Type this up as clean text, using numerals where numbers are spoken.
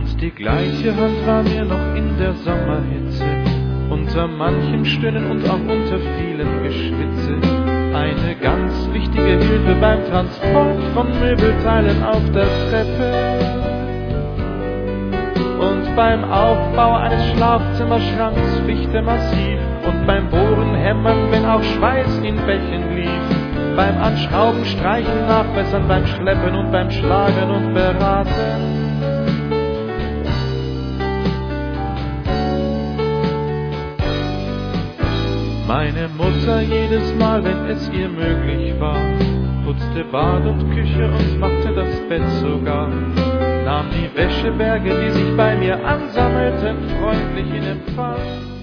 Und die gleiche Hand war mir noch in der Sommerhitze, unter manchem Stöhnen und auch unter vielem Geschwitze, eine ganz wichtige Hilfe beim Transport von Möbelteilen auf der Treppe und beim Aufbau eines Schlafzimmerschranks Fichte massiv und beim Bohren hämmern, wenn auch Schweiß in Bächen lief, beim Anschrauben, Streichen, Nachbessern, beim Schleppen und beim Schlagen und Beraten. Meine Mutter jedes Mal, wenn es ihr möglich war, putzte Bad und Küche und machte das Bett sogar, nahm die Wäscheberge, die sich bei mir ansammelten, freundlich in Empfang.